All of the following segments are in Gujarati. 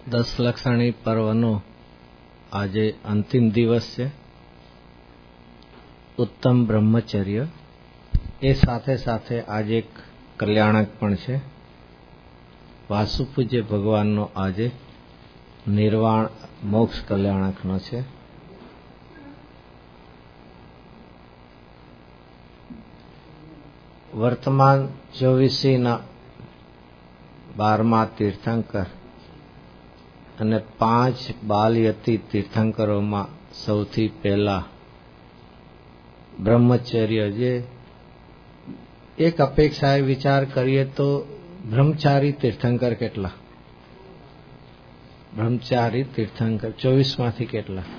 દસ લક્ષણી પર્વનો આજે અંતિમ દિવસ છે. ઉત્તમ બ્રહ્મચર્ય એ સાથે સાથે આજે એક કલ્યાણક પણ છે. વાસુપૂજ્ય ભગવાનનો આજે નિર્વાણ મોક્ષ કલ્યાણકનો છે. વર્તમાન 24ના 12મા તીર્થંકર અને 5 બાલયતિ તીર્થંકરોમાં સૌથી પહેલા બ્રહ્મચર્ય, જે એક અપેક્ષાએ વિચાર કરીએ તો બ્રહ્મચારી તીર્થંકર કેટલા? બ્રહ્મચારી તીર્થંકર 24માંથી કેટલા?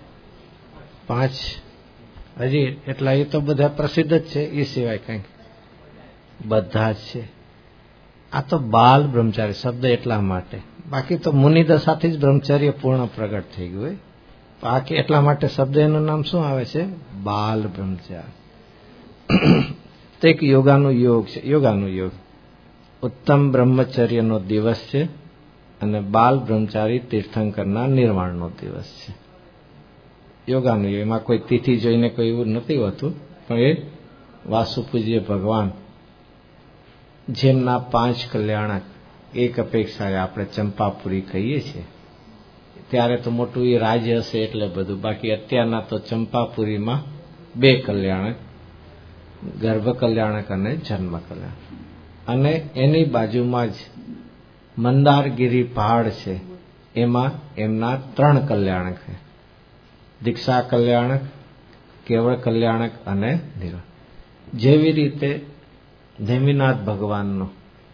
5. હજી એટલા એ તો બધા પ્રસિદ્ધ જ છે, એ સિવાય કંઈક બધા જ છે. આ તો બાલ બ્રહ્મચારી શબ્દ એટલા માટે, બાકી તો મુનિદશાથી જ બ્રહ્મચર્ય પૂર્ણ પ્રગટ થઈ ગયું હોય. બાકી એટલા માટે શબ્દ એનું નામ શું આવે છે? બાલ બ્રહ્મચારી. તો એક યોગાનું યોગ છે, યોગાનું યોગ. ઉત્તમ બ્રહ્મચર્યનો દિવસ છે અને બાલ બ્રહ્મચારી તીર્થંકરના નિર્વાણનો દિવસ છે. યોગાનું યોગ, એમાં કોઈ તિથિ જોઈને કોઈ એવું નથી હોતું, પણ એ વાસુપૂજ્ય ભગવાન જેમના 5 કલ્યાણક એક અપેક્ષાએ આપણે ચંપાપુરી કહીએ છીએ. ત્યારે તો મોટું એ રાજ્ય હશે એટલે બધું, બાકી અત્યારના તો ચંપાપુરીમાં 2 કલ્યાણક, ગર્ભ કલ્યાણક અને જન્મ કલ્યાણક. અને એની બાજુમાં જ મંદારગીરી પહાડ છે, એમાં એમના 3 કલ્યાણક છે: દીક્ષા કલ્યાણક, કેવળ કલ્યાણક અને નિર્વાણ. જેવી રીતે નેમિનાથ ભગવાનનો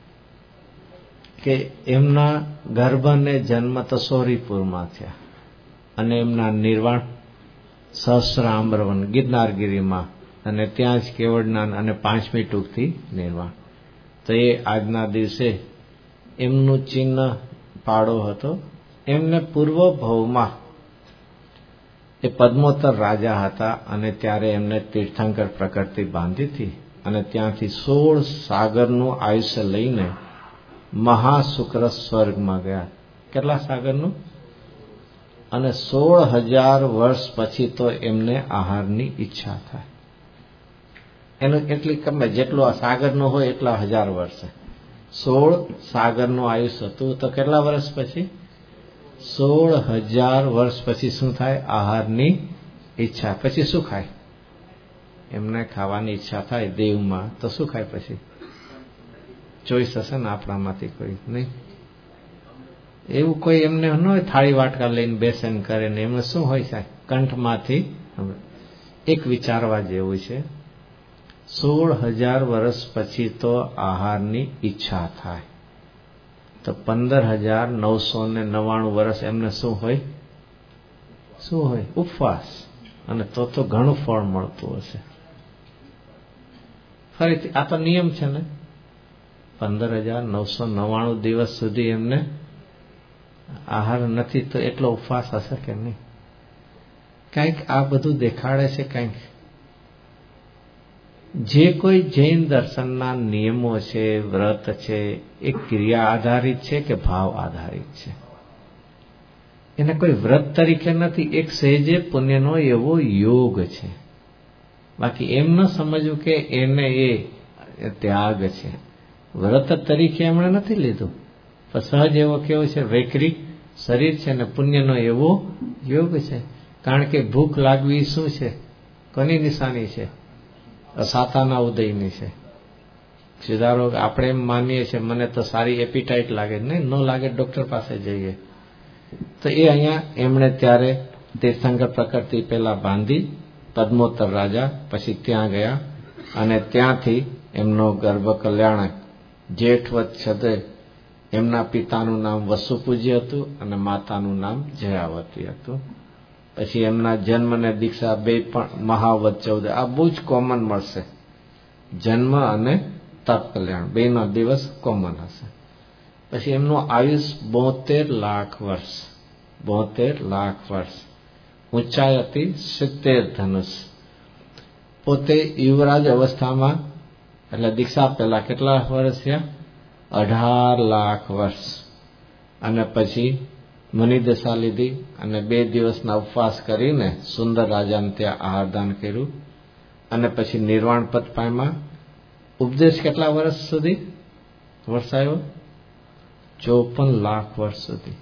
કે એમના ગર્ભ અને જન્મ તો સોરીપુરમાં થયા અને એમના નિર્વાણ સહસ્રામ્રવન ગિરનારગીરીમાં, અને ત્યાં જ કેવળ જ્ઞાન અને 5મી ટૂંકથી નિર્વાણ. તો એ આજના દિવસે એમનું ચિહ્ન પાડો હતો. એમને પૂર્વ ભવમાં એ પદ્મોત્તર રાજા હતા અને ત્યારે એમને તીર્થંકર પ્રકૃતિ બાંધી હતી અને ત્યાંથી 16 સાગરનું આયુષ્ય લઈને મહાશુક્ર સ્વર્ગમાં ગયા. કેટલા સાગરનું? અને 16,000 વર્ષ પછી તો એમને આહારની ઈચ્છા થાય. એનું એટલી કમે જેટલું આ સાગરનું હોય એટલા 1000 વર્ષે 16 સાગરનું આયુષ્ય હતું. તો કેટલા વર્ષ પછી? 16,000 વર્ષ પછી શું થાય? આહારની ઈચ્છા. પછી શું ખાય? એમને ખાવાની ઈચ્છા થાય દેવમાં, તો શું ખાય પછી? ચોઈસ હશે ને આપણામાંથી કોઈ નહીં? એવું કોઈ એમને ન હોય થાળી વાટકા લઈને બેસન કરે ને, એમને શું હોય સાહેબ? કંઠમાંથી. એક વિચારવા જેવું છે, 16,000 વર્ષ પછી તો આહારની ઈચ્છા થાય, તો 15,999 વર્ષ એમને શું હોય? શું હોય? ઉપવાસ. અને તો ઘણું ફળ મળતું હશે. ફરીથી આ તો નિયમ છે ને, 15,999 દિવસ સુધી એમને આહાર નથી, તો એટલો ઉપવાસ હશે કે નહીં? કંઈક આ બધું દેખાડે છે. કંઈક જે કોઈ જૈન દર્શનના નિયમો છે, વ્રત છે, એ ક્રિયા આધારિત છે કે ભાવ આધારિત છે? એને કોઈ વ્રત તરીકે નથી, એક સહેજે પુણ્યનો એવો યોગ છે. બાકી એમ ન સમજવું કે એને એ ત્યાગ છે. વ્રત તરીકે એમણે નથી લીધું, પણ સહજ એવો કેવો છે? વૈકરી શરીર છે ને પુણ્યનો એવો યોગ છે. કારણ કે ભૂખ લાગવી શું છે? કોની નિશાની છે? અસાતાના ઉદયની છે. સુધારો આપણે એમ માનીએ છીએ મને તો સારી એપિટાઇટ લાગે, નહીં ન લાગે ડોક્ટર પાસે જઈએ. તો એ અહીંયા એમણે ત્યારે તીર્થંકર પ્રકૃતિ પહેલા બાંધી, પદ્મોત્તર રાજા, પછી ત્યાં ગયા અને ત્યાંથી એમનો ગર્ભ કલ્યાણક જેઠવત છદે, એમના પિતાનું નામ વસુપૂજ્ય હતું અને માતાનું નામ જયાવતી હતું. પછી એમના જન્મ અને દીક્ષા 2 પણ મહાવત 14. આ બહુ જ કોમન મળશે. જન્મ અને તપ કલ્યાણ 2નો દિવસ કોમન હશે. પછી એમનું આયુષ 72 લાખ વર્ષ. 72 લાખ વર્ષ. ઊંચાઈ હતી 70 ધનુષ. પોતે યુવરાજ અવસ્થામાં, એટલે દીક્ષા પહેલા કેટલા વર્ષ થયા? 18 લાખ વર્ષ. અને પછી મુનિદશા લીધી અને 2 દિવસના ઉપવાસ કરીને સુંદર રાજાને ત્યાં આહારદાન કર્યું અને પછી નિર્વાણ પદ પામ્યા. ઉપદેશ કેટલા વર્ષ સુધી વરસાયો? 54 લાખ વર્ષ સુધી.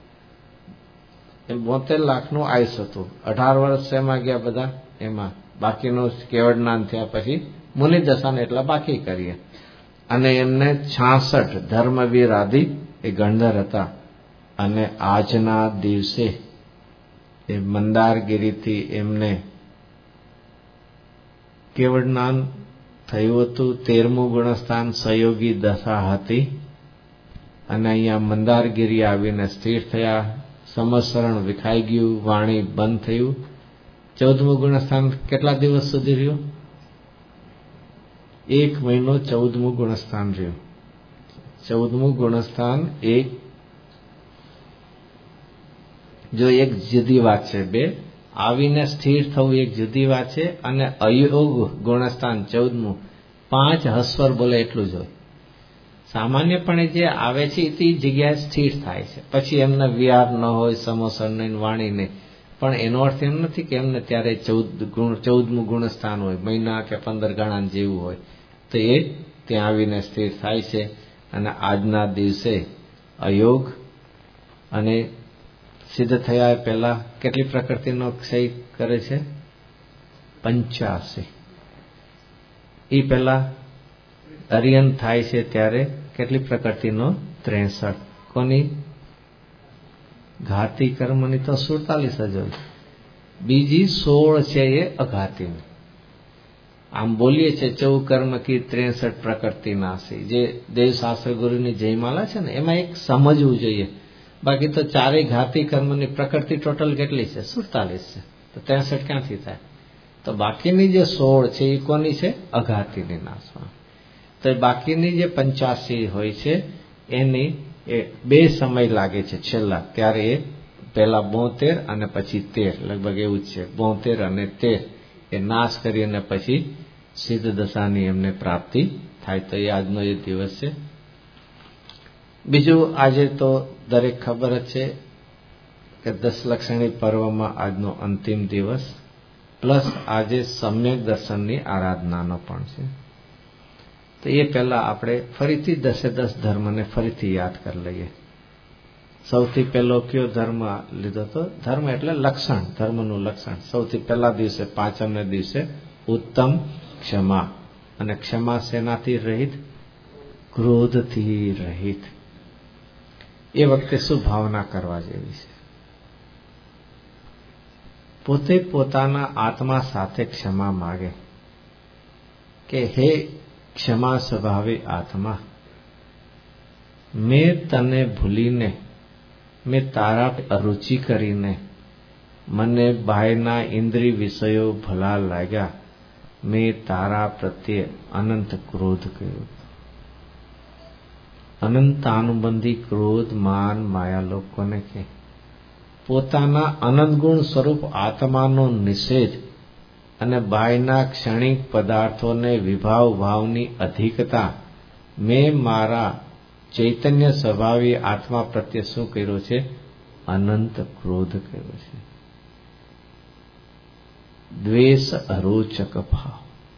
72 લાખનું આયુષ હતું. 18 વર્ષ એમાં ગયા બધા, એમાં બાકીનું કેવળ જ્ઞાન થયા પછી મુનિદશાને એટલા બાકી કરીએ. અને એમને 66 ધર્મવીર આદિ એ ગણધર હતા. અને આજના દિવસે એ મંદારગીરીથી એમને કેવળ જ્ઞાન થયું હતું. 13મું ગુણસ્થાન સહયોગી દશા હતી અને અહીંયા મંદારગીરી આવીને સ્થિર થયા. સમસરણ વિખાઈ ગયું, વાણી બંધ થયું. 14મું ગુણસ્થાન કેટલા દિવસ સુધી રહ્યું? 1 મહિનો 14મું ગુણસ્થાન રહ્યું. 14મું ગુણસ્થાન જો એક જુદી વાત છે. 2 આવીને સ્થિર થવું એક જુદી વાત છે અને અયોગ ગુણસ્થાન 14મું 5 હસ્વર બોલે એટલું જ હોય. સામાન્યપણે જે આવે છે તે જગ્યાએ સ્થિર થાય છે. પછી એમને વિહાર ન હોય, સમોસણ નહીં, વાણી નહીં. પણ એનો અર્થ એમ નથી કે એમને ત્યારે 14મું ગુણસ્થાન હોય, મહિના કે 15 ગણા જેવું હોય. તો એ ત્યાં આવીને સ્થિર થાય છે. અને આજના દિવસે અયોગ અને સિદ્ધ થયા પહેલા કેટલી પ્રકૃતિનો ક્ષય કરે છે? 85. એ પહેલા અરિયન થાય છે ત્યારે કેટલી પ્રકૃતિનો? 63. કોની? ઘાતી કર્મની તો 47 જ હોય. બીજી 16 છે એ અઘાતીની. આમ બોલીએ છે 14 કર્મ કી 63 પ્રકૃતિ નાસી. જે દેવશાસ્ત્ર ગુરુની જયમાલા છે ને એમાં એક સમજવું જોઈએ. બાકી તો 4 ઘાતી કર્મની પ્રકૃતિ ટોટલ કેટલી છે? 47 છે. તો 63 ક્યાંથી થાય? તો બાકીની જે 16 છે એ કોની છે? અઘાતીની નાશમાં. તો બાકીની જે 85 હોય છે એની એ 2 સમય લાગે છે છેલ્લા. ત્યારે એ પહેલા 72 અને પછી 13, લગભગ એવું જ છે. 72 અને 13 એ નાશ કરીને પછી સિદ્ધ દશાની એમને પ્રાપ્તિ થાય. તો એ આજનો એ દિવસ છે. બીજું, આજે તો દરેક ખબર જ છે કે દશલક્ષણી પર્વમાં આજનો અંતિમ દિવસ, પ્લસ આજે સમ્યક દર્શનની આરાધનાનો પણ છે. તો એ પહેલા આપણે ફરીથી 10 ધર્મને ફરીથી યાદ કરી લઈએ. સૌથી પહેલો કયો ધર્મ લીધો હતો? ધર્મ એટલે લક્ષણ, ધર્મનું લક્ષણ. સૌથી પહેલા દિવસે, 5મે દિવસે ઉત્તમ ક્ષમા. અને ક્ષમા શેનાથી રહિત? ક્રોધથી રહિત. એ વખતે શું ભાવના કરવા જેવી છે? પોતે પોતાના આત્મા સાથે ક્ષમા માગે કે હે ક્ષમા સ્વભાવે આત્મા, મેં તને ભૂલીને, મેં તારા અરુચિ કરીને, મને બાહ્યના ઇન્દ્રિય વિષયો ભલા લાગ્યા, મેં તારા પ્રત્યે અનંત ક્રોધ કર્યો. અનંતાનુબંધી ક્રોધ, માન, માયા લોકોને કે પોતાના અનંત ગુણ સ્વરૂપ આત્માનો નિષેધ અને બાહ્યના ક્ષણિક પદાર્થોને વિભાવ ભાવની અધિકતા મેં મારા ચૈતન્ય સ્વભાવી આત્મા પ્રત્યે શું કર્યો છે? અનંત ક્રોધ કર્યો છે. દ્વેષ અરોચક ભાવ.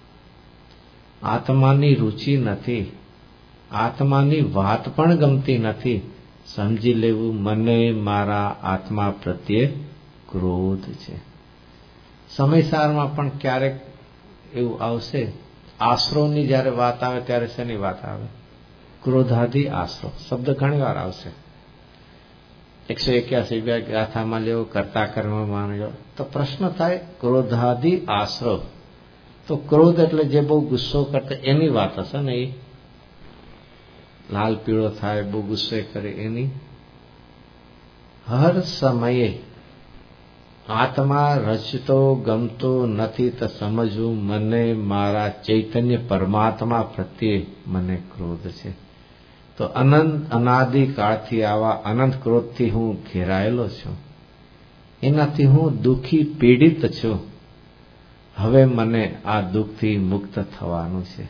આત્માની રુચિ નથી, આત્માની વાત પણ ગમતી નથી. સમજી લેવું મને મારા આત્મા પ્રત્યે ક્રોધ છે. સમયસારમાં પણ ક્યારેક એવું આવશે. આશ્રોની જ્યારે વાત આવે ત્યારે શેની વાત આવે? ક્રોધાદી આશ્રો શબ્દ ઘણી વાર આવશે. 181 ગાથામાં લેવો, કર્તા કર્મમાં લેવો. તો પ્રશ્ન થાય ક્રોધાદી આશ્રો, તો ક્રોધ એટલે જે બહુ ગુસ્સો કરતા એની વાત હશે ને? એ લાલ પીળો થાય, બહુ ગુસ્સે કરે એની? હર સમયે આત્મા રચતો ગમતો નથી તો સમજવું મને મારા ચૈતન્ય પરમાત્મા પ્રત્યે મને ક્રોધ છે. તો અનંત અનાદિ કાળથી આવા અનંત ક્રોધથી હું ઘેરાયેલો છું. એનાથી હું દુઃખી પીડિત છું. હવે મને આ દુઃખથી મુક્ત થવાનું છે.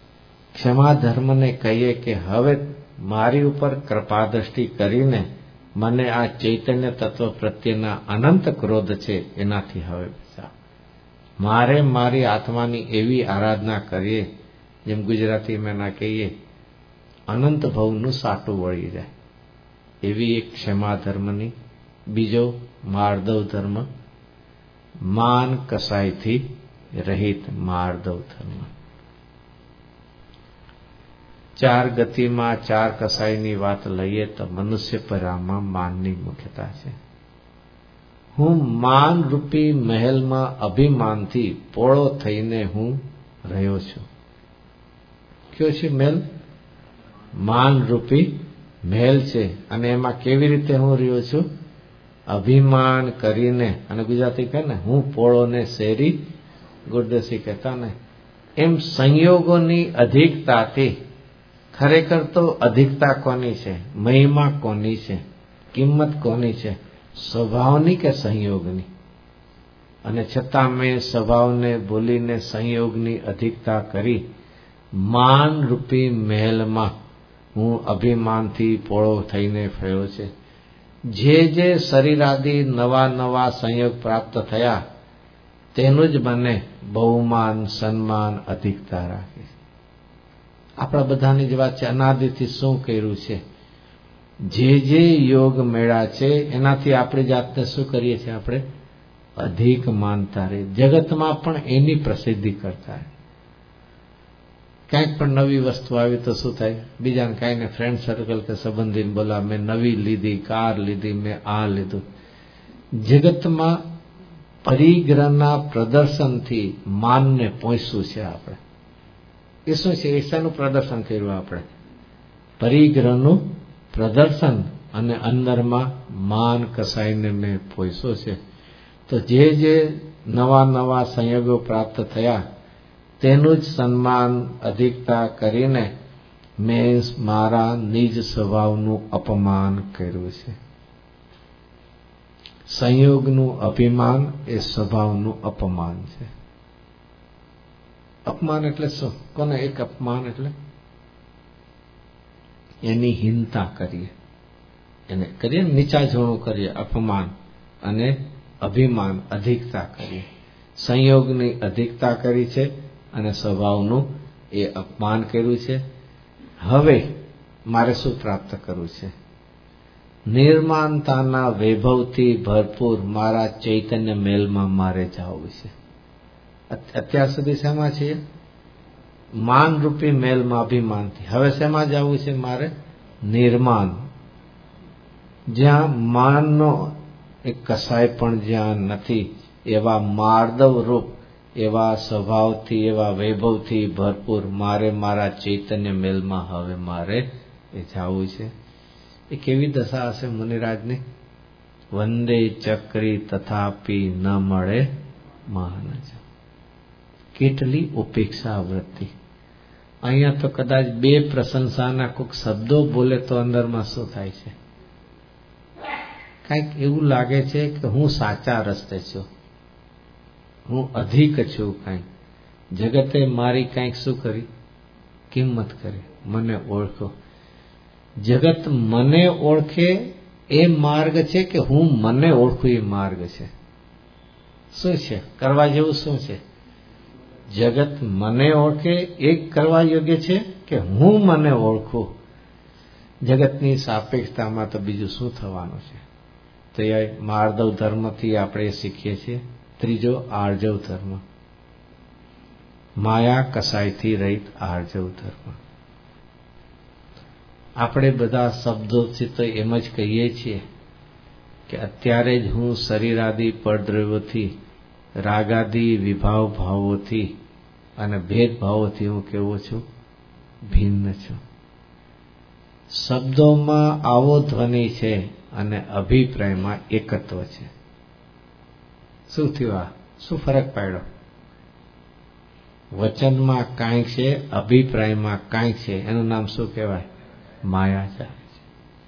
ક્ષમા ધર્મને કહીએ કે હવે મારી ઉપર કૃપા દ્રષ્ટિ કરીને મને આ ચૈતન્ય તત્વ પ્રત્યેના અનંત ક્રોધ છે, એનાથી હવે બચાવ. મારે મારી આત્માની એવી આરાધના કરીએ, જેમ ગુજરાતીમાં ના કહીએ, અનંત ભવનું સાટું વળી જાય, એવી એક ક્ષમા ધર્મની. બીજો માર્દવ ધર્મ, માન કસાયથી રહિત માર્દવ ધર્મ. ચાર ગતિમાં ચાર કસાયની વાત લઈએ તો મનુષ્ય પરામાં માનની મુખ્યતા છે. હું માન રૂપી મહેલમાં અભિમાનથી પોળો થઈને હું રહ્યો છું. કયો છે મહેલ? માન રૂપી મહેલ છે. અને એમાં કેવી રીતે હું રહ્યો છું? અભિમાન કરીને. અને ગુજરાતી કહે ને, હું પોળો ને શેરી ગુરદેસી કહેતા ને, એમ સંયોગોની અધિકતાથી. ખરેખર તો અધિકતા કોની છે? મહિમા કોની છે? કિંમત કોની છે? સ્વભાવની કે સંયોગની? અને છતાં મેં સ્વભાવને ભૂલીને સંયોગની અધિકતા કરી માન રૂપી મહેલમાં હું અભિમાનથી પોળો થઈને ફર્યો છે. જે જે શરીરાદી નવા નવા સંયોગ પ્રાપ્ત થયા તેનું જ મને બહુમાન સન્માન અધિકતા રાખે. આપણા બધાની જ વાત છે. અનાદિથી શું કર્યું છે? જે જે યોગ મેળા છે એનાથી આપણી જાતને શું કરીએ છીએ? આપણે અધિક માનતા રહે. જગતમાં પણ એની પ્રસિદ્ધિ કરતા રહે. કંઈક પણ નવી વસ્તુ આવી તો શું થાય? બીજાને કાંઈ ને ફ્રેન્ડ સર્કલ કે સંબંધીને બોલા, મેં નવી લીધી, કાર લીધી, મેં આ લીધું. જગતમાં પરિગ્રહના પ્રદર્શનથી માનને પહોંચવું છે આપણે. એ શું છે? એશાનું પ્રદર્શન કર્યું આપણે? પરિગ્રહનું પ્રદર્શન. અને અંદરમાં માન કસાઈને મેં પહોંચ્યો છે. તો જે જે નવા નવા સંયોગો પ્રાપ્ત થયા તેનું જ સન્માન અધિકતા કરીને મેં મારા નિજ સ્વભાવનું અપમાન કર્યું છે. સંયોગનું અભિમાન એ સ્વભાવનું અપમાન છે. અપમાન એટલે શું? કોને? એક અપમાન એટલે એની હીનતા કરીએ, એને કરીએ નીચા જોણું કરીએ અપમાન. અને અભિમાન અધિકતા કરીએ. સંયોગની અધિકતા કરી છે અને સ્વભાવનું એ અપમાન કર્યું છે. હવે મારે શું પ્રાપ્ત કરવું છે? નિર્માણતાના વૈભવથી ભરપૂર મારા ચૈતન્ય મહેલમાં મારે જવું છે. અત્યાર સુધી શેમાં છીએ? માન રૂપી મહેલમાં અભિમાનથી. હવે શેમાં જવું છે મારે? નિર્માણ. જ્યાં માનનો એક કસાય પણ જ્યાં નથી, એવા માર્દવ રૂપ, એવા સ્વભાવથી, એવા વૈભવથી ભરપૂર મારે મારા ચૈતન્ય મહેલમાં હવે મારે એ જવું છે. એ કેવી દશા હશે મુનિરાજની? વંદે ચક્રી તથાપી ન મળે મહાનજ. કેટલી ઉપેક્ષા વૃત્તિ! અહીંયા તો કદાચ બે પ્રશંસાના કોઈક શબ્દો બોલે તો અંદરમાં શું થાય છે? કંઈક એવું લાગે છે કે હું સાચા રસ્તે છું, હું અધિક છું. કંઈક જગતે મારી કંઈક શું કરી? કિંમત કરી, મને ઓળખો. જગત મને ઓળખે એ માર્ગ છે કે હું મને ઓળખું એ માર્ગ છે? શું છે કરવા જેવું? શું છે? જગત મને ઓળખે એ કરવા યોગ્ય છે કે હું મને ઓળખું? જગતની સાપેક્ષતામાં તો બીજું શું થવાનું છે? તો એ માર્દવ ધર્મથી આપણે શીખીએ છીએ. ત્રીજો આર્જવ ધર્મ, માયા કસાયથી રહિત આર્જવ ધર્મ. આપણે બધા શબ્દોથી તો એમ જ કહીએ છીએ કે અત્યારે જ હું શરીરાદી પડદ્રવ્યોથી, રાગાદી વિભાવ ભાવોથી અને ભેદભાવોથી હું કેવો છું? ભિન્ન છું. શબ્દોમાં આવો ધ્વનિ છે અને અભિપ્રાયમાં એકત્વ છે. શું થયું? આ શું ફરક પાડ્યો? વચનમાં કાંઈક છે, અભિપ્રાયમાં કાંઈક છે. એનું નામ શું કહેવાય? માયાજાળ છે.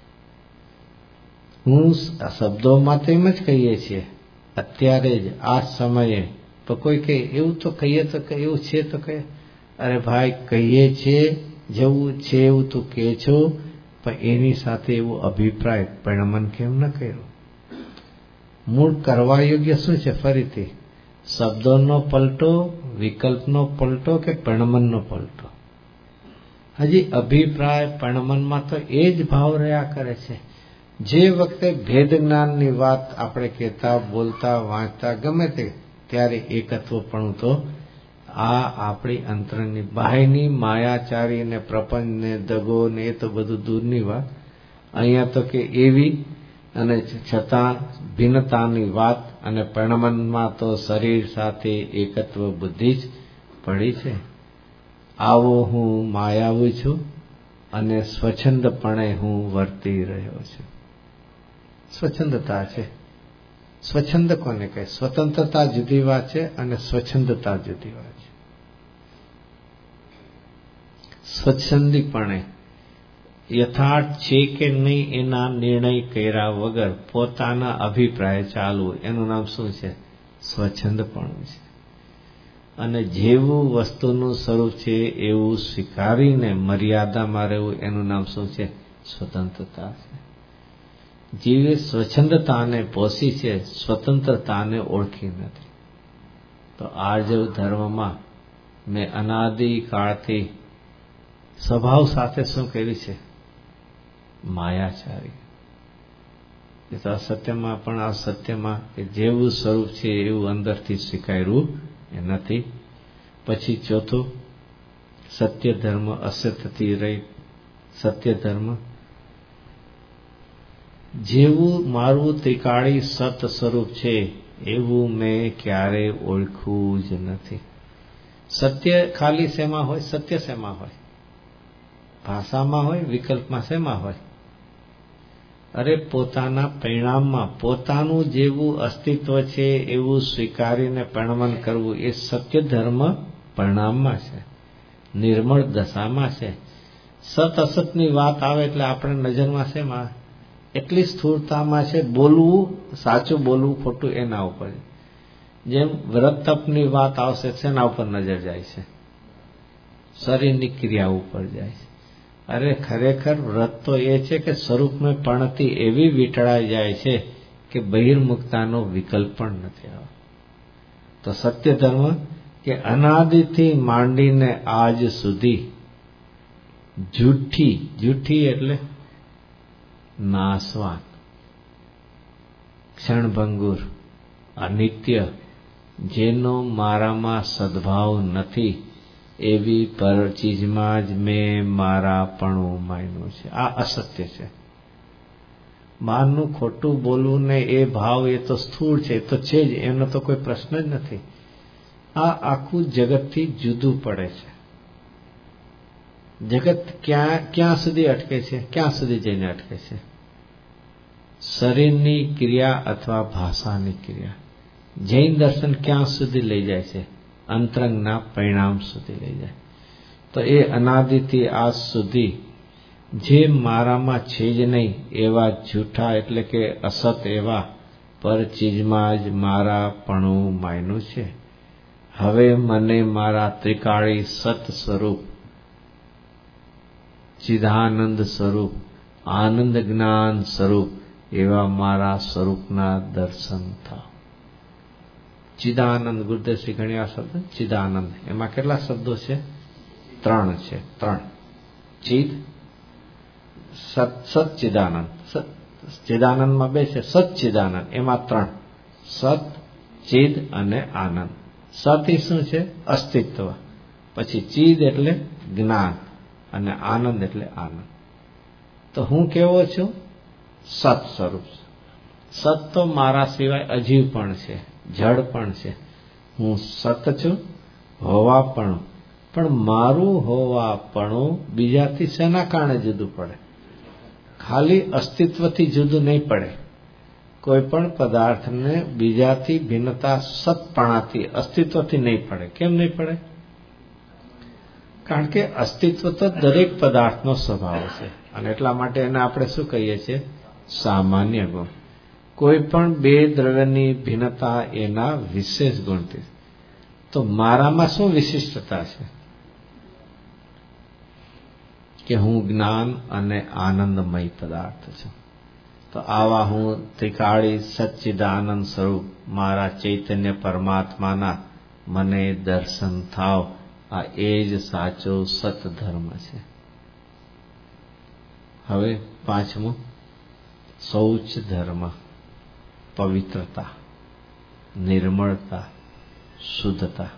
હું શબ્દોમાં તો એમ જ કહીએ છીએ અત્યારે જ આ સમયે. તો કોઈ કહે એવું તો કહીએ તો એવું છે તો કહે, અરે ભાઈ કહીએ છીએ જેવું છે એવું તું કહે છો, પણ એની સાથે એવો અભિપ્રાય પરિણમન કેમ ન કર્યું? મૂળ કરવા યોગ્ય શું છે? ફરીથી શબ્દોનો પલટો, વિકલ્પનો પલટો કે પરિણમનનો પલટો? હજી અભિપ્રાય પરિણમનમાં તો એ જ ભાવ રહ્યા કરે છે. જે વખતે ભેદ જ્ઞાનની વાત આપણે કહેતા, બોલતા, વાંચતા ગમે તે, ત્યારે એકત્વપણું તો આ આપણી અંતરની બાહ્યની માયાચારી ને પ્રપંચને દગો ને એ તો બધું દૂરની વાત. અહીંયા તો કે એવી અને છતાં ભિન્નતાની વાત, અને પરિણમનમાં તો શરીર સાથે એકત્વ બુદ્ધિ જ પડી છે. આવો હું માયાવું છું અને સ્વચ્છંદપણે હું વર્તી રહ્યો છું. સ્વચ્છંદતા છે. સ્વચ્છંદ કોને કહે? સ્વતંત્રતા જુદી વાત છે અને સ્વચ્છંદતા જુદી વાત છે. સ્વચ્છંદીપણે યથાર્થ છે કે નહીં એના નિર્ણય કર્યા વગર પોતાના અભિપ્રાય ચાલવું, એનું નામ શું છે? સ્વચ્છંદપણું છે. અને જેવું વસ્તુનું સ્વરૂપ છે એવું સ્વીકારીને મર્યાદામાં રહેવું, એનું નામ શું છે? સ્વતંત્રતા છે. જીવે સ્વચ્છંદતાને પોષી છે, સ્વતંત્રતાને ઓળખી નથી. તો આર્જવ ધર્મમાં મેં અનાદિકાળથી સ્વભાવ સાથે શું કર્યું છે? માયાચારી. એ તો અસત્યમાં પણ આ સત્યમાં કે જેવું સ્વરૂપ છે એવું અંદરથી સ્વીકાર્યું એ નથી. પછી ચોથું, સત્ય ધર્મ અસત્યથી રહી સત્ય ધર્મ. જેવું મારું ત્રિકાળી સત સ્વરૂપ છે એવું મેં ક્યારેય ઓળખવું જ નથી. સત્ય ખાલી શેમાં હોય? સત્ય શેમાં હોય? ભાષામાં હોય, વિકલ્પમાં શેમાં હોય? અરે પોતાના પરિણામમાં પોતાનું જેવું અસ્તિત્વ છે એવું સ્વીકારીને પરિણમન કરવું, એ સત્ય ધર્મ પરિણામમાં છે, નિર્મળ દશામાં છે. સત અસતની વાત આવે એટલે આપણે નજરમાં શેમાં? એટલી સ્થૂળતામાં છે. બોલવું, સાચું બોલવું, ખોટું એના ઉપર. જેમ વ્રત તપની વાત આવશે, શેના ઉપર નજર જાય છે? શરીરની ક્રિયા ઉપર જાય છે. અરે ખરેખર વ્રત તો એ છે કે સ્વરૂપમાં પણતી એવી વીંટળાઈ જાય છે કે બહિર્મુખતાનો વિકલ્પ પણ નથી આવતો. તો સત્ય ધર્મ કે અનાદિથી માંડીને આજ સુધી જૂઠી એટલે નાશવાન, ક્ષણભંગુર, અનિત્ય, જેનો મારામાં સદભાવ નથી એવી પર ચીજમાં જ મેં મારાપણું માન્યું છે. આ અસત્ય છે. બહારનું ખોટું બોલવું ને એ ભાવ, એ તો સ્થૂળ છે, એ તો છે જ, એનો તો કોઈ પ્રશ્ન જ નથી. આ આખું જગતથી જુદું પડે છે. જગત ક્યાં સુધી અટકે છે? ક્યાં સુધી જઈને અટકે છે? શરીરની ક્રિયા અથવા ભાષાની ક્રિયા. જૈન દર્શન ક્યાં સુધી લઈ જાય છે? અંતરંગના પરિણામ સુધી લઈ જાય. તો એ અનાદિથી આજ સુધી જે મારામાં છે જ નહીં એવા જૂઠા એટલે કે અસત એવા પર ચીજમાં જ મારાપણું માન્યું છે. હવે મને મારા ત્રિકાળી સત સ્વરૂપ, ચિદાનંદ સ્વરૂપ, આનંદ જ્ઞાન સ્વરૂપ એવા મારા સ્વરૂપના દર્શન થાવ. ચિદાનંદ, ગુરુદેવ શ્રી ઘણી વાર શબ્દ ચિદાનંદ, એમાં કેટલા શબ્દો છે? 3 છે. 3 ચિદ, સચ્ચિદાનંદ. ચિદાનંદમાં 2 છે. સચ્ચિદાનંદ એમાં 3, સત, ચિદ અને આનંદ. સત એ શું છે? અસ્તિત્વ. પછી ચિદ એટલે જ્ઞાન અને આનંદ એટલે આનંદ. તો હું કેવો છું? સત સ્વરૂપ. સત તો મારા સિવાય અજીવ પણ છે, જડ પણ છે. હું સત છું, હોવાપણું. પણ મારું હોવાપણું બીજાથી શેના કારણે જુદું પડે? ખાલી અસ્તિત્વથી જુદું નહીં પડે. કોઈ પણ પદાર્થને બીજાથી ભિન્નતા સતપણાથી, અસ્તિત્વથી નહીં પડે. કેમ નહીં પડે? કારણ કે અસ્તિત્વ તો દરેક પદાર્થનો સ્વભાવ છે, અને એટલા માટે એને આપણે શું કહીએ છીએ? સામાન્ય ગુણ. કોઈ પણ 2 દ્રવ્યની ભિન્નતા એના વિશેષ ગુણથી. તો મારામાં શું વિશિષ્ટતા છે? કે હું જ્ઞાન અને આનંદમય પદાર્થ છું. તો આવા હું ત્રિકાળી સચ્ચિદાનંદ સ્વરૂપ મારા ચૈતન્ય પરમાત્માના મને દર્શન થાવ, આ એ જ સાચો સતધર્મ છે. હવે પાંચમું, શૌચ ધર્મ, પવિત્રતા, નિર્મળતા, શુદ્ધતા.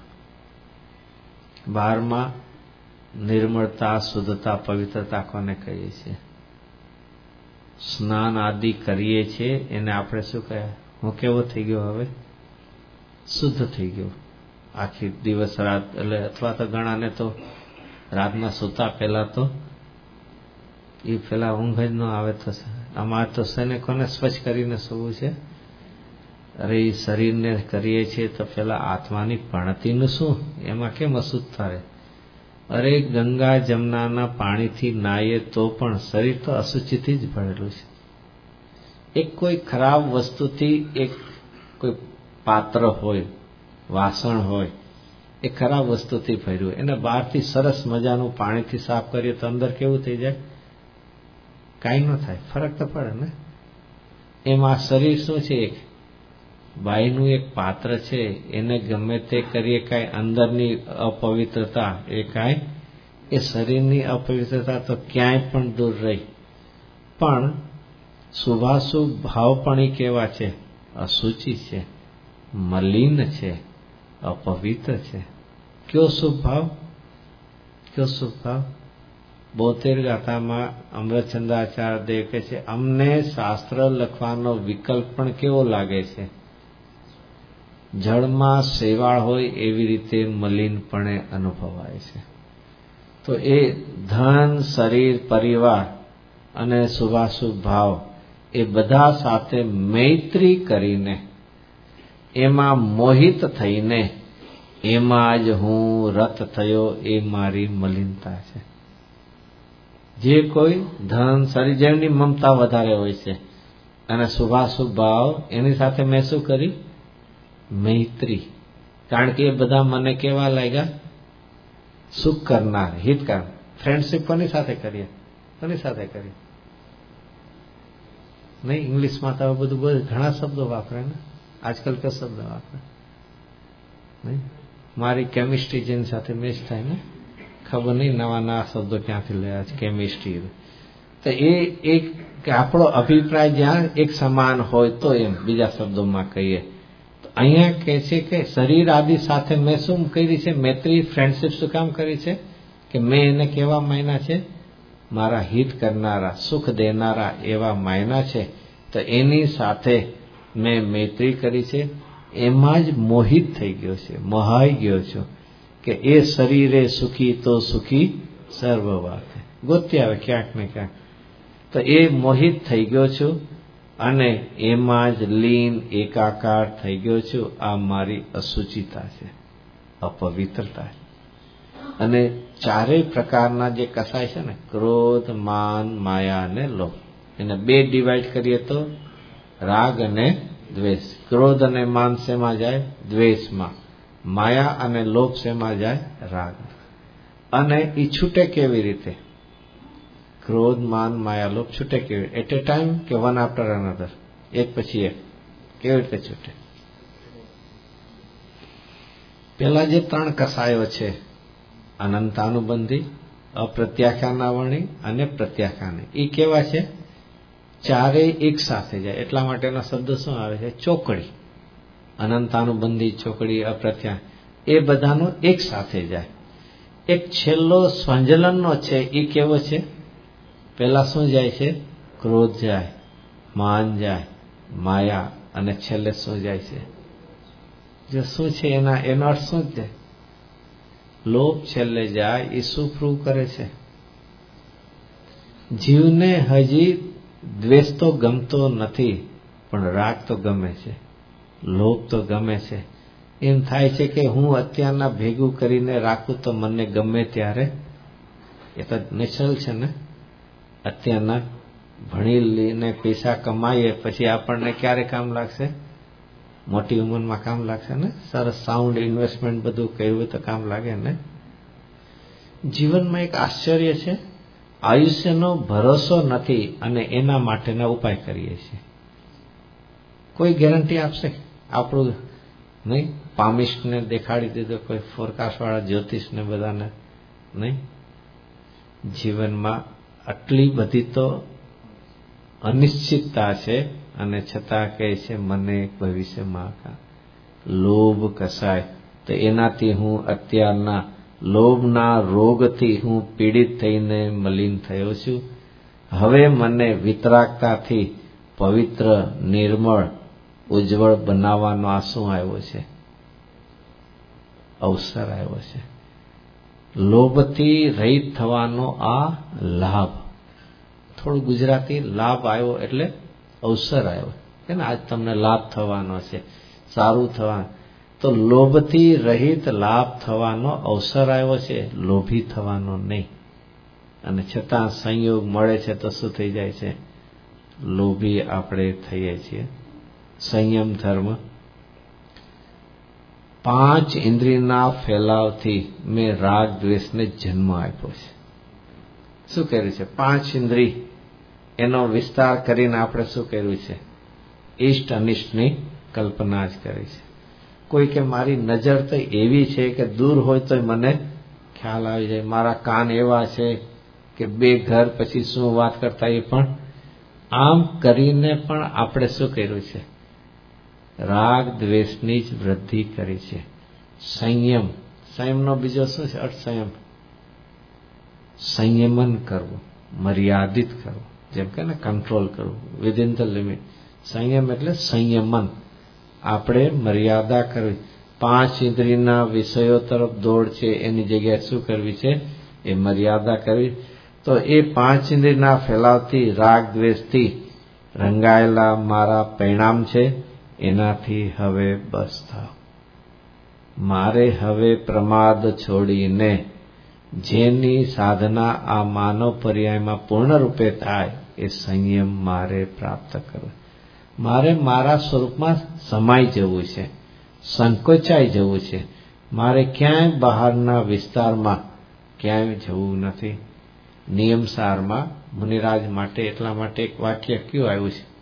12માં નિર્મળતા, શુદ્ધતા, પવિત્રતા કોને કહીએ છીએ? સ્નાન આદિ કરીએ છીએ એને આપણે શું કહે? હું કેવો થઈ ગયો? હવે શુદ્ધ થઈ ગયો. આખી દિવસ રાત, એટલે અથવા તો ઘણાને તો રાતના સૂતા પહેલા તો એ પેલા ઊંઘ જ ન આવે. તો અમારે તો શેને કોને સ્વચ્છ કરીને સૂવું છે? અરે એ શરીરને કરીએ છીએ તો પેલા આત્માની પણતીનું શું? એમાં કેમ અશુદ્ધતા રહે? અરે ગંગા જમનાના પાણીથી નાહીએ તો પણ શરીર તો અશુચિથી જ ભરેલું છે. એક કોઈ ખરાબ વસ્તુથી, એક કોઈ પાત્ર હોય, વાસણ હોય, એ ખરાબ વસ્તુથી ભર્યું, એને બહારથી સરસ મજાનું પાણીથી સાફ કરીએ તો અંદર કેવું થઈ જાય? કાંઈ ન થાય, ફરક તો પડે ને. એમાં શરીર શું છે? એક બાયનું એક પાત્ર છે, એને ગમે તે કરીએ કાંઈ અંદરની અપવિત્રતા, એ કાંઈ, એ શરીરની અપવિત્રતા તો ક્યાંય પણ દૂર રહી. પણ શુભાશુભ ભાવ પણ એ કેવા છે? અશુચિ છે, મલિન છે, અપવિત્ર છે. કયો શુભ ભાવ? કયો શુભ ભાવ? 72 ગાથામાં અમૃતચંદ્રાચાર્ય દેવ કહે છે, અમને શાસ્ત્ર લખવાનો વિકલ્પ પણ કેવો લાગે છે? જળમાં શેવાળ હોય એવી રીતે મલિનપણે અનુભવાય છે. તો એ ધન, શરીર, પરિવાર અને શુભાશુભ ભાવ એ બધા સાથે મૈત્રી કરીને, એમાં મોહિત થઈને, એમાં જ હું રત થયો, એ મારી મલિનતા છે. જે કોઈ ધન, શરીર, જેમની મમતા વધારે હોય છે અને શુભાશુભ ભાવ, એની સાથે મેં શું કરી? મૈત્રી. કારણ કે એ બધા મને કેવા લાગ્યા? સુખ કરનાર, હિત કરનાર. ફ્રેન્ડશીપ કોની સાથે કરીએ? કોની સાથે કરીએ? નહીં, ઇંગ્લિશમાં તો બધું ઘણા શબ્દો વાપરે ને. આજકાલ કયો શબ્દ વાપરે? નહીં, મારી કેમિસ્ટ્રી જેની સાથે મેચ થાય ને, ખબર નહીં નવા નવા શબ્દો ક્યાંથી લેવા છે. કેમિસ્ટ્રી તો એ એક આપણો અભિપ્રાય જ્યાં એક સમાન હોય તો એમ, બીજા શબ્દોમાં કહીએ તો અહીંયા કહે છે કે શરીર આદિ સાથે મેં શું કરી છે? મૈત્રી, ફ્રેન્ડશીપ શું કામ કરી છે? કે મેં એને કેવા માન્યા છે? મારા હિત કરનારા, સુખ દેનારા એવા માન્યા છે. તો એની સાથે મેં મૈત્રી કરી છે. એમાં જ મોહિત થઈ ગયો છે, મોહાઈ ગયો છું કે એ શરીરે સુખી તો સુખી સર્વ વાત. ગોતી આવે ક્યાંક ને ક્યાંક. તો એ મોહિત થઈ ગયો છું અને એમાં જ લીન, એકાકાર થઈ ગયો છું. આ મારી અશુચિતા છે, અપવિત્રતા છે. અને ચારેય પ્રકારના જે કસાય છે ને, ક્રોધ, માન, માયા અને લોભ, એને બે ડિવાઈડ કરીએ તો રાગ અને દ્વેષ. ક્રોધ અને માન શેમાં જાય? દ્વેષમાં. માયા અને લોભ શેમાં જાય? રાગ. અને એ છૂટે કેવી રીતે? ક્રોધ, માન, માયા, લોભ છૂટે કેવી રીતે? એટ એ ટાઈમ કે વન આફ્ટર અનધર? એક પછી એક. કેવી રીતે છૂટે? પેલા જે 3 કસાયો છે, અનંતાનુબંધી, અપ્રત્યાખ્યાનાવર્ણી અને પ્રત્યાખ્યાની, એ કેવા છે? ચારેય એક સાથે જાય. એટલા માટેનો શબ્દ શું આવે છે? ચોકડી. અનંતાનુબંધી, ચોકડી, અપ્રત્યા, એ બધાનું એક સાથે જાય. એક છેલ્લો સ્વંજલનનો છે, એ કેવો છે? પેલા શું જાય છે? ક્રોધ જાય, માન જાય, માયા, અને છેલ્લે શું જાય છે? જે શું છે એનો અર્થ શું છે? લોભ છેલ્લે જાય. એ શું પ્રૂવ કરે છે? જીવને હજી દ્વેષ તો ગમતો નથી, પણ રાગ તો ગમે છે, લોભ તો ગમે છે. એમ થાય છે કે હું અત્યારના ભેગું કરીને રાખું તો મને ગમે ત્યારે. એ તો નેચરલ છે ને. અત્યારના ભણી લઈને પૈસા કમાઈએ પછી આપણને ક્યારે કામ લાગશે? મોટી ઉંમરમાં કામ લાગશે ને. સરસ સાઉન્ડ ઇન્વેસ્ટમેન્ટ બધું કર્યું તો કામ લાગે ને. જીવનમાં એક આશ્ચર્ય છે આયુષ્યનો ભરોસો નથી અને એના માટેના ઉપાય કરીએ છીએ. કોઈ ગેરંટી આપશે? આપણું નહીં, પામિસ્ટને દેખાડી દીધો, કોઈ ફોરકાસ્ટવાળા જ્યોતિષને બધાને નહીં. જીવનમાં આટલી બધી તો અનિશ્ચિતતા છે અને છતાં કહે છે મને ભવિષ્યમાં લોભ કસાય. તો એનાથી હું અત્યારના લોભના રોગથી હું પીડિત થઈને મલિન થયો છું. હવે મને વિતરાગતાથી પવિત્ર, નિર્મળ, ઉજ્જવળ બનાવવાનો આ શું આવ્યો છે? અવસર આવ્યો છે. લોભથી રહિત થવાનો આ લાભ. થોડું ગુજરાતી, લાભ આવ્યો એટલે અવસર આવ્યો કે ને આજ તમને લાભ થવાનો છે, સારું થવાનું. તો લોભથી રહિત લાભ થવાનો અવસર આવ્યો છે, લોભી થવાનો નહીં. અને છતાં સંયોગ મળે છે તો શું થઈ જાય છે? લોભી આપણે થઈએ છીએ. સંયમ ધર્મ. 5 ઇન્દ્રિયના ફેલાવથી મેં રાગ દ્વેષને જન્મ આપ્યો છે. શું કર્યું છે? 5 ઇન્દ્રિય એનો વિસ્તાર કરીને આપણે શું કર્યું છે? ઇષ્ટ અનિષ્ટની કલ્પના જ કરી છે. કોઈ કે મારી નજર તો એવી છે કે દૂર હોય તો મને ખ્યાલ આવી જાય. મારા કાન એવા છે કે 2 ઘર પછી શું વાત કરતા એ પણ. આમ કરીને પણ આપણે શું કર્યું છે? રાગ દ્વેષની જ વૃદ્ધિ કરી છે. સંયમ. સંયમનો બીજો શું છે અર્થ? સંયમન કરવું, મર્યાદિત કરવું, જેમ કે ને કંટ્રોલ કરવું, વિધિન ધ લિમિટ. સંયમ એટલે સંયમન. આપણે મર્યાદા કરવી. 5 ઇન્દ્રિયના વિષયો તરફ દોડ છે એની જગ્યાએ શું કરવી છે? એ મર્યાદા કરવી. તો એ 5 ઇન્દ્રિયના ફેલાવથી રાગ દ્વેષથી રંગાયેલા મારા પરિણામ છે, એનાથી હવે બસ થાવ. મારે હવે પ્રમાદ છોડીને જેની સાધના આ માનવ પર્યાયમાં પૂર્ણ રૂપે થાય એ સંયમ મારે પ્રાપ્ત કરવો. મારે મારા સ્વરૂપમાં સમાઈ જવું છે, સંકોચાઈ જવું છે. મારે ક્યાંય બહારના વિસ્તારમાં ક્યાંય જવું નથી. નિયમસારમાં મુનિરાજ માટે એટલા માટે એક વાક્ય કયું આવ્યું છે?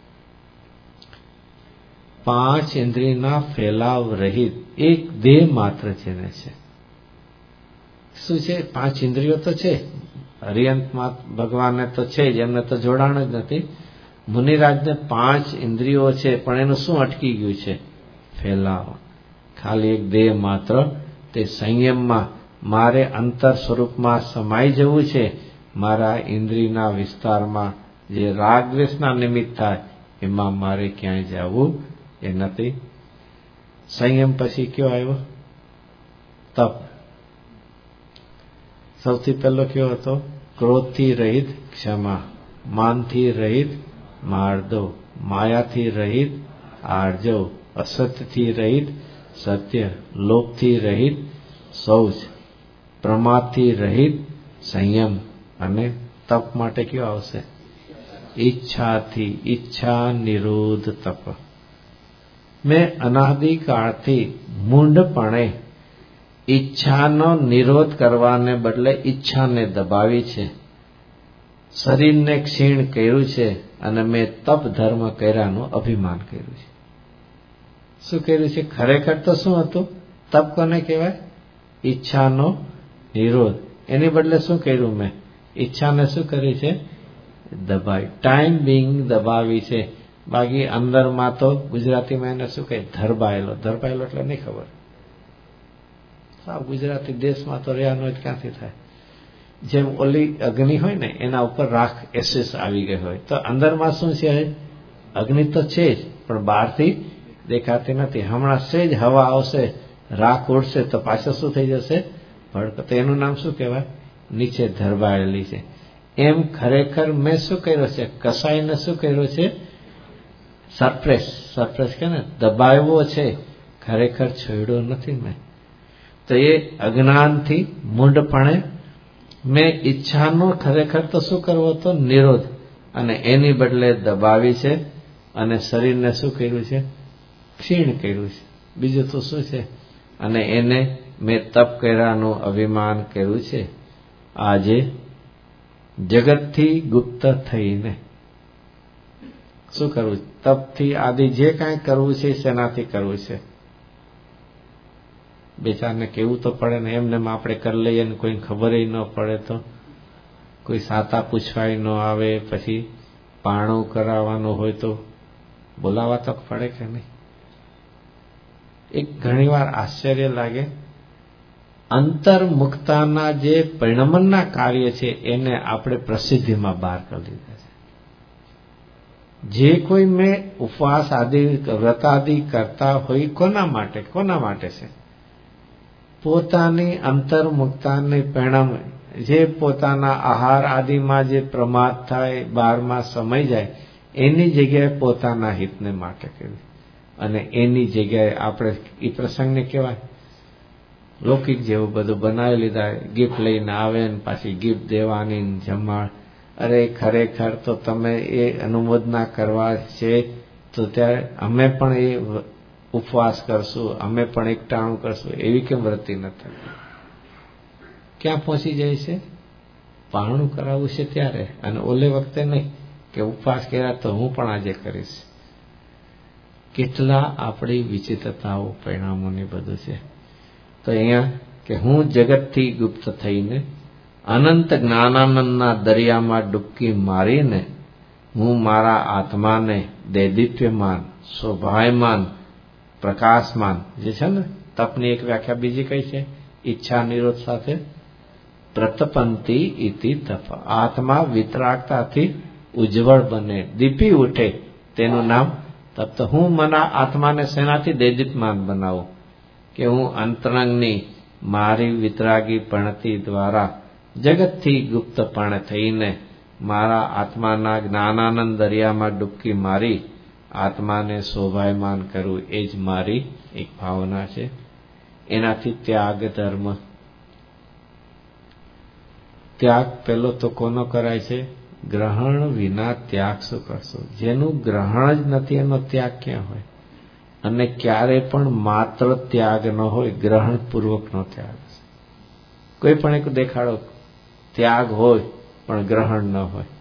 5 ઇન્દ્રિયના ફેલાવ રહિત એક દેહ માત્ર જેને છે. શું છે? 5 ઇન્દ્રિયો તો છે, હરિયંતમાં ભગવાનને તો છે જ, એમને તો જોડાણ જ નથી. મુનિરાજને 5 ઇન્દ્રિયો છે પણ એનું શું અટકી ગયું છે? ફેલાવ. ખાલી એક દેહ માત્ર. તે સંયમમાં મારે અંતર સ્વરૂપમાં સમાઈ જવું છે. મારા ઇન્દ્રિયના વિસ્તારમાં જે રાગ દ્વેષના નિમિત્ત થાય એમાં મારે ક્યાંય જવું એ નથી. સંયમ પછી કયો આવ્યો? તપ. સૌથી પહેલો કયો હતો? ક્રોધથી રહિત ક્ષમા, માનથી રહિત માર્દવ, માયાથી રહિત આર્જવ, અસત્યથી રહિત સત્ય, લોભથી રહિત શૌચ, પ્રમાદથી રહિત સંયમ. અને તપ માટે કયો આવશે? ઈચ્છાથી, ઈચ્છા નિરોધ તપ. મેં અનાદિકાળથી મૂંઢપણે ઈચ્છાનો નિરોધ કરવાને બદલે ઈચ્છાને દબાવી છે. શરીરને ક્ષીણ કર્યું છે અને મેં તપ ધર્મ કર્યાનું અભિમાન કર્યું છે. શું કર્યું છે? ખરેખર તો શું હતું? તપ કોને કહેવાય? ઈચ્છાનો નિરોધ. એની બદલે શું કર્યું મેં? ઈચ્છાને શું કરી છે? દબાવી. ટાઈમ બિંગ દબાવી છે. બાકી અંદરમાં તો ગુજરાતીમાં એને શું કહે? ધરબાયેલો. ધરબાયેલો એટલે નહીં ખબર. સાવ ગુજરાતી દેશમાં તો રહ્યા હોય ક્યાંથી થાય? જેમ ઓલી અગ્નિ હોય ને એના ઉપર રાખ એસેસ આવી ગઈ હોય તો અંદરમાં શું છે? અગ્નિ તો છે જ પણ બહારથી દેખાતી નથી. હમણાં સેજ હવા આવશે, રાખ ઉડશે તો પાછળ શું થઈ જશે? ભડક. તો એનું નામ શું કહેવાય? નીચે ધરબાયેલી છે. એમ ખરેખર મેં શું કર્યો છે? કસાઈને શું કર્યો છે? સરપ્રેસ. સરપ્રેસ કે ને દબાવ્યો છે. ખરેખર છોડ્યો નથી મેં. તો એ અજ્ઞાનથી મૂંઢપણે મેં ઈચ્છાનો ખરેખર તો શું કરવો હતો? નિરોધ. અને એની બદલે દબાવી છે. અને શરીરને શું કર્યું છે? ક્ષીણ કર્યું છે. બીજું તો શું છે? અને એને મેં તપ કર્યાનું અભિમાન કર્યું છે. આજે જગતથી ગુપ્ત થઈને શું કરવું? તપથી આદિ જે કાંઈ કરવું છે શેનાથી કરવું છે? બેચારને કેવું તો પડે ને, એમને આપણે કરી લઈએ ને કોઈ ખબર ન પડે તો, કોઈ સાતા પૂછવાય ન આવે, પછી પાણું કરાવવાનું હોય તો બોલાવા તો પડે કે નહીં? એક ઘણીવાર આશ્ચર્ય લાગે, અંતર્મુખતાના જે પરિણમનના કાર્ય છે એને આપણે પ્રસિદ્ધિમાં બહાર કરી દીધા છે. જે કોઈ મેં ઉપવાસ આદિ વ્રત આદિ કરતા હોય કોના માટે છે? પોતાની અંતર્મુખતાની પરિણામ, જે પોતાના આહાર આદિમાં જે પ્રમાદ થાય, બહારમાં સમય જાય, એની જગ્યાએ પોતાના હિતને માટે કર્યું. અને એની જગ્યાએ આપણે એ પ્રસંગને કહેવાય લૌકિક જેવું બધું બનાવી લીધા, ગિફ્ટ લઈને આવે ને પાછી ગિફ્ટ દેવાની, જમાડ. અરે ખરેખર તો તમે એ અનુમોદના કરવા છે તો ત્યારે અમે પણ એ ઉપવાસ કરશું, અમે પણ એકટાણું કરશું, એવી કેમ વૃત્તિ નથી? ક્યાં પહોંચી જાય છે? પારણું કરાવવું છે ત્યારે, અને ઓલે વખતે નહીં કે ઉપવાસ કર્યા તો હું પણ આજે કરીશ. કેટલા આપણી વિચિત્રતાઓ પરિણામોની બધું છે. તો અહીંયા કે હું જગતથી ગુપ્ત થઈને અનંત જ્ઞાનાનંદના દરિયામાં ડૂબકી મારીને હું મારા આત્માને દૈદીપ્યમાન, શોભાયમાન, પ્રકાશમાન, જે છે ને તપની એક વ્યાખ્યા બીજી કઈ છે? ઈચ્છા નિરોધ સાથે પ્રતપંતી ઇતિ તપ. આત્મા વિતરાગતાથી ઉજ્જવળ બને, દીપી ઉઠે, તેનું નામ તપ. તો હું મારા આત્માને શેનાથી દૈદીપ્યમાન બનાવું? કે હું અંતરંગની મારી વિતરાગી પણતિ દ્વારા જગતથી ગુપ્તપણે થઈને મારા આત્માના જ્ઞાનાનંદ દરિયામાં ડૂબકી મારી આત્માને શોભાયમાન કરવું, એ જ મારી એક ભાવના છે. એનાથી ત્યાગ ધર્મ, ત્યાગ પેલો તો કોનો કરાય છે? ગ્રહણ વિના ત્યાગ શું કરશો? જેનું ગ્રહણ જ નથી એનો ત્યાગ ક્યાં હોય? અને ક્યારે પણ માત્ર ત્યાગ ન હોય, ગ્રહણ પૂર્વકનો ત્યાગ. કોઈ પણ એક દેખાડો ત્યાગ હોય પણ ગ્રહણ ન હોય,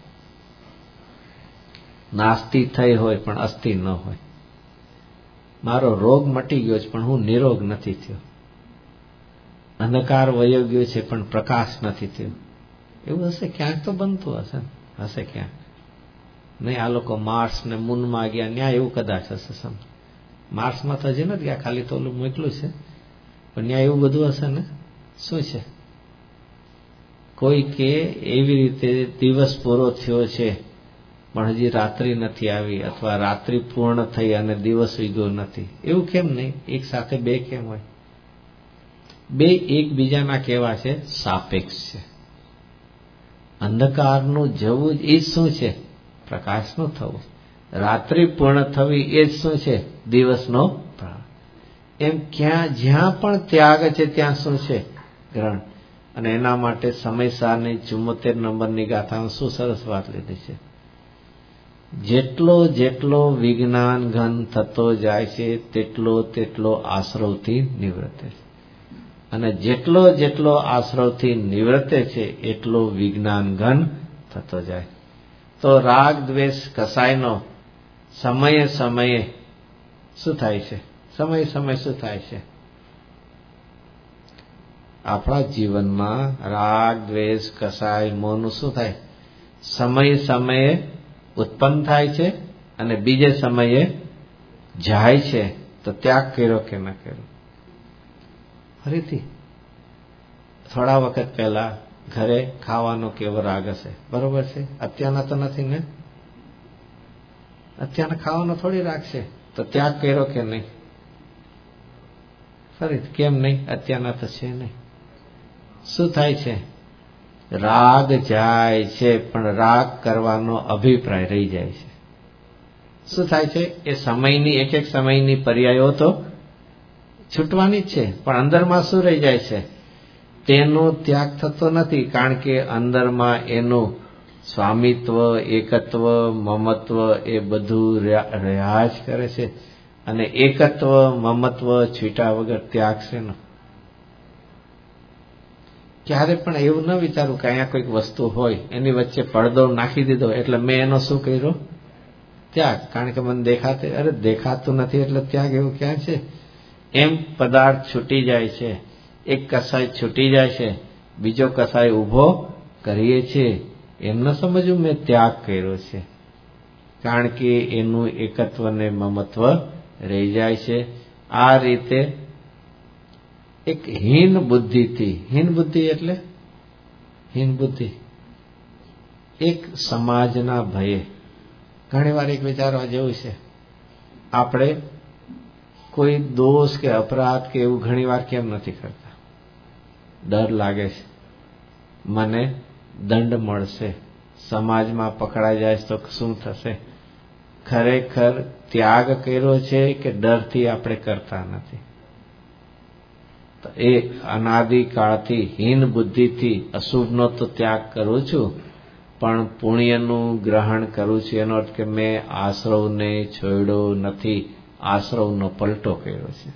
નાસ્તિ થઈ હોય પણ અસ્થિ ન હોય, મારો રોગ મટી ગયો છે પણ હું નિરોગ નથી થયો, અંધકાર વયો ગયો છે પણ પ્રકાશ નથી થયો. એવું હશે ક્યાંક તો બનતું હશે, હશે ક્યાંક નહીં. આ લોકો માર્સ ને મૂનમાં ગયા, ન્યા એવું કદાચ હશે. માર્સમાં તો હજી નથી ગયા, ખાલી તો ઓલું મોકલું છે, પણ ન્યા એવું બધું હશે ને. શું છે? કોઈ કે એવી રીતે દિવસ પૂરો થયો છે પણ હજી રાત્રિ નથી આવી, અથવા રાત્રિ પૂર્ણ થઈ અને દિવસ વીગ્યો નથી. એવું કેમ નહીં? એક સાથે બે કેમ હોય? બે એકબીજાના કેવા છે? સાપેક્ષ છે. અંધકારનું જવું એ જ શું છે? પ્રકાશનું થવું. રાત્રિ પૂર્ણ થવી એ જ શું છે? દિવસનો પ્રાણ. એમ ક્યાં જ્યાં પણ ત્યાગ છે ત્યાં શું છે? ગ્રહણ. અને એના માટે સમયસારની 74 નંબરની ગાથામાં શું સરસ વાત લીધી છે. જેટલો જેટલો વિજ્ઞાન ઘન થતો જાય છે તેટલો તેટલો આશ્રવથી નિવૃત્તે છે, અને જેટલો જેટલો આશ્રવથી નિવૃત્તે છે એટલો વિજ્ઞાન ઘન થતો જાય. તો રાગ દ્વેષ કસાયનો સમયે સમયે શું થાય છે? સમય સમય શું થાય છે? આપણા જીવનમાં રાગ દ્વેષ કસાય મોહનું શું થાય? સમય સમયે ઉત્પન્ન થાય છે અને બીજે સમયે જાય છે. તો ત્યાગ કર્યો કે ન કર્યો? ફરીથી થોડા વખત પહેલા ઘરે ખાવાનો કેવો રાગ હશે, બરોબર છે? અત્યારના તો નથી ને. અત્યારના ખાવાનો થોડી રાગ છે, તો ત્યાગ કર્યો કે નહીં? ફરીથી કેમ નહીં? અત્યારના તો છે નહીં. શું થાય છે? રાગ જાય છે પણ રાગ કરવાનો અભિપ્રાય રહી જાય છે. શું થાય છે? એ સમયની એક એક સમયની પર્યાયો તો છૂટવાની જ છે, પણ અંદરમાં શું રહી જાય છે? તેનો ત્યાગ થતો નથી, કારણ કે અંદરમાં એનું સ્વામિત્વ, એકત્વ, મમત્વ એ બધું રહ્યા જ કરે છે. અને એકત્વ મમત્વ છૂટા વગર ત્યાગ છે ને. ક્યારે પણ એવું ન વિચારું કે અહીંયા કોઈક વસ્તુ હોય એની વચ્ચે પડદો નાખી દીધો એટલે મેં એનો શું કર્યો? ત્યાગ. કારણ કે મને દેખાતું નથી એટલે ત્યાગ એવું ક્યાં છે? એમ પદાર્થ છૂટી જાય છે, એક કસાય છૂટી જાય છે, બીજો કસાય ઊભો કરીએ છીએ, એમ ન સમજવું મેં ત્યાગ કર્યો છે. કારણ કે એનું એકત્વ ને મમત્વ રહી જાય છે. આ રીતે એક હીન બુદ્ધિથી, હીન બુદ્ધિ એટલે હીન બુદ્ધિ એક સમાજના ભયે, ઘણી વાર એક વિચારવા જેવું છે, આપણે કોઈ દોષ કે અપરાધ કે એવું ઘણી વાર કેમ નથી કરતા? ડર લાગે છે, મને દંડ મળશે, સમાજમાં પકડાઈ જાય તો શું થશે? ખરેખર ત્યાગ કર્યો છે કે ડરથી આપણે કરતા નથી? તો એ અનાદિકાળથી હીન બુદ્ધિથી અશુભનો તો ત્યાગ કરું છું, પણ પુણ્યનું ગ્રહણ કરું છું. એનો અર્થ કે મેં આશ્રવને છોડ્યો નથી, આશ્રવનો પલટો કર્યો છે.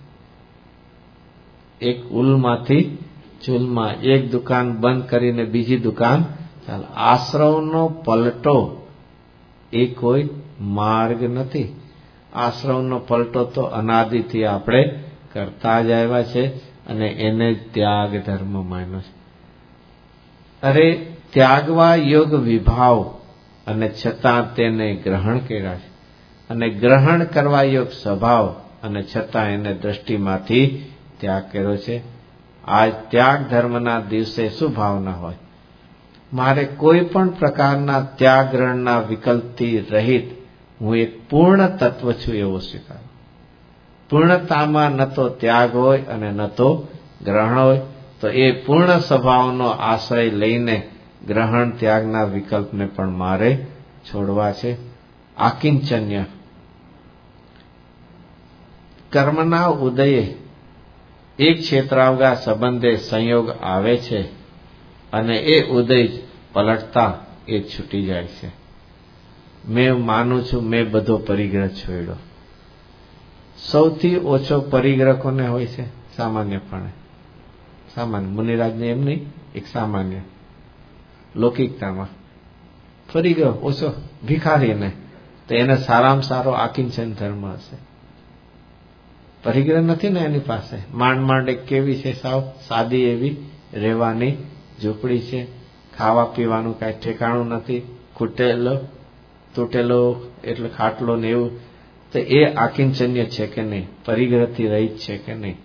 એક ઉલમાંથી ચૂલમાં, એક દુકાન બંધ કરીને બીજી દુકાન ચાલ. આશ્રવનો પલટો એ કોઈ માર્ગ નથી. આશ્રવનો પલટો તો અનાદિથી આપણે કરતા જ આવ્યા છે અને એને ત્યાગ ધર્મ માન્યો છે. અરે ત્યાગવા યોગ વિભાવ અને છતાં તેને ગ્રહણ કર્યા છે, અને ગ્રહણ કરવા યોગ સ્વભાવ અને છતાં એને દ્રષ્ટિમાંથી ત્યાગ કર્યો છે. આજ ત્યાગ ધર્મના દિવસે શું ભાવના હોય? મારે કોઈ પણ પ્રકારના ત્યાગગ્રહણના વિકલ્પથી રહિત હું એક પૂર્ણ તત્વ છું એવો સ્વીકાર. પૂર્ણતામાં ન તો ત્યાગ હોય અને ન તો ગ્રહણ હોય, તો એ પૂર્ણ સ્વભાવનો આશ્રય લઈને ગ્રહણ ત્યાગના વિકલ્પને પણ મારે છોડવા છે. આકિંચન્ય કર્મના ઉદયે એક ક્ષેત્રાવગા સંબંધે સંયોગ આવે છે અને એ ઉદય પલટતા એ છૂટી જાય છે. મેં માનું છું મેં બધો પરિગ્રહ છોડ્યો. સૌથી ઓછો પરિગ્રહ કોને હોય છે? સામાન્યપણે, સામાન્ય મુનિરાજને એમ નહીં, એક સામાન્ય લૌકિકતામાં પરિગ્રહ ઓછો ભિખારીને, તો એને સારામાં સારો આકિંચન ધર્મ હશે. પરિગ્રહ નથી ને એની પાસે, માંડ માંડ એક કેવી છે, સાવ સાદી એવી રહેવાની ઝૂંપડી છે, ખાવા પીવાનું કાંઈ ઠેકાણું નથી, તૂટેલો એટલે ખાટલો ને એવું. તો એ આકિંચન્ય છે કે નહીં? પરિગ્રહથી રહિત છે કે નહીં?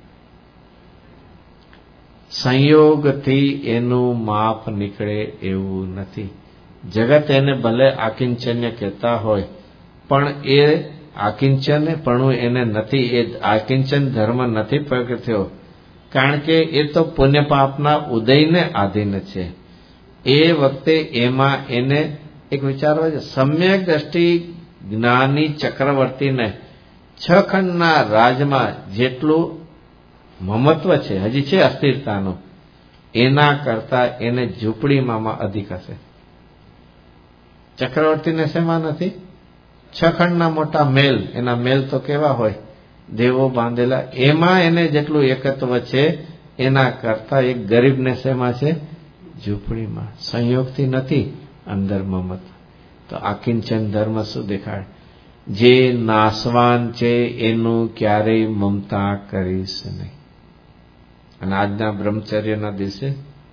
સંયોગથી એનું માપ નીકળે એવું નથી. જગત એને ભલે આકિંચન્ય કહેતા હોય, પણ એ આકિંચન પણ એને નથી, એ આકિંચન ધર્મ નથી પ્રગટ થયો, કારણ કે એ તો પુણ્ય પાપના ઉદયને આધીન છે. એ વખતે એમાં એને એક વિચારવા છે. સમ્યક દ્રષ્ટિ જ્ઞાની ચક્રવર્તીને 6 ખંડના રાજમાં જેટલું મમત્વ છે, હજી છે અસ્થિરતાનું, એના કરતા એને ઝૂંપડીમાં અધિક હશે. ચક્રવર્તીને શેમાં નથી? 6 ખંડના મોટા મહેલ, એના મહેલ તો કેવા હોય, દેવો બાંધેલા, એમાં એને જેટલું એકત્વ છે એના કરતા એક ગરીબને શેમાં છે? ઝૂંપડીમાં. સંયોગથી નથી, અંદર મમત્વ. તો આકિંચન ધર્મ શું દેખાડે? જે નાશવાન છે એનું ક્યારેય મમતા કરીશ નહીં. અને આજના બ્રહ્મચર્યના દિવસે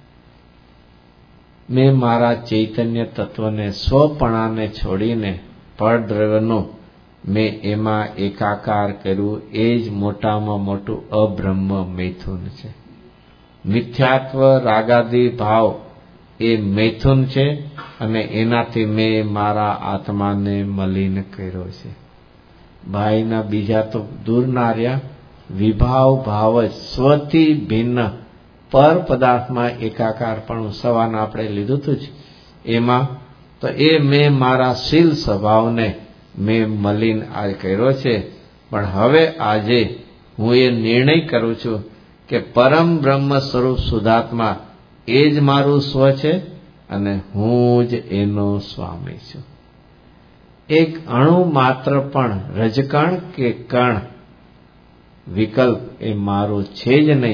મેં મારા ચૈતન્ય તત્વને, સ્વપણાને છોડીને પરદ્રવ્યનો મેં એમાં એકાકાર કર્યું. એ જ મોટામાં મોટું અબ્રહ્મ મૈથુન છે. મિથ્યાત્વ રાગાદી ભાવ એ મૈથુન છે, અને એનાથી મેં મારા આત્માને મલિન કર્યો છે. ભાઈના બીજા તો દૂર ના રહ્યા, વિભાવ ભાવ જ સ્વથી ભિન્ન પર પદાર્થમાં એકાકાર પણ સવારના આપણે લીધું હતું જ એમાં. તો એ મેં મારા શીલ સ્વભાવને મેં મલિન કર્યો છે. પણ હવે આજે હું એ નિર્ણય કરું છું કે પરમ બ્રહ્મ સ્વરૂપ શુદ્ધાત્મા એ જ મારું સ્વ છે અને હું જ એનો સ્વામી છું. એક અણુ માત્ર પણ રજકણ કે કણ વિકલ્પ એ મારો છે જ નહીં.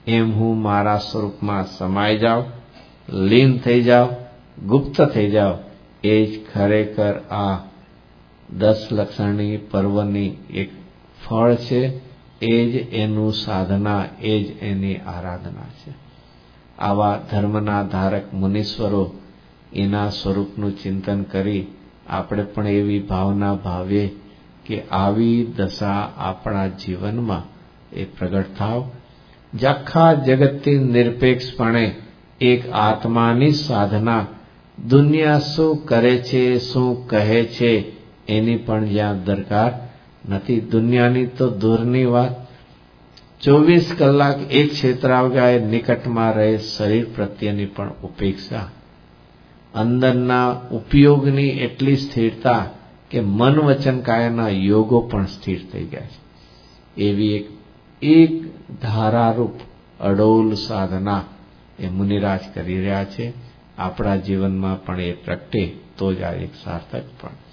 એમ હું મારા સ્વરૂપમાં સમાઈ જાઉં, લીન થઈ જાઉં, ગુપ્ત થઈ જાઉં, એ જ ખરેખર આ 10 લક્ષણની પર્વની એક ફળ છે. એ જ એનું સાધના, એ જ એની આરાધના છે. આવા ધર્મના ધારક મુનીશ્વરો એના સ્વરૂપનું ચિંતન કરી આપણે પણ એવી ભાવના ભાવીએ કે આવી દશા આપણા જીવનમાં એ પ્રગટ થાવ. આખા જગતથી નિરપેક્ષપણે એક આત્માની સાધના, દુનિયા શું કરે છે, શું કહે છે, એની પણ જ્યાં દરકાર નથી. દુનિયાની તો દૂરની વાત, 24 કલાક એક ક્ષેત્રાવગાએ નિકટમાં રહે શરીર પ્રત્યેની પણ ઉપેક્ષા, અંદરના ઉપયોગની એટલી સ્થિરતા કે મન વચન કાયાના યોગો પણ સ્થિર થઈ ગયા છે. એવી એક ધારારૂપ અડોલ સાધના એ મુનિરાજ કરી રહ્યા છે. આપણા જીવનમાં પણ એ પ્રગટે તો જ આ એક સાર્થક પણ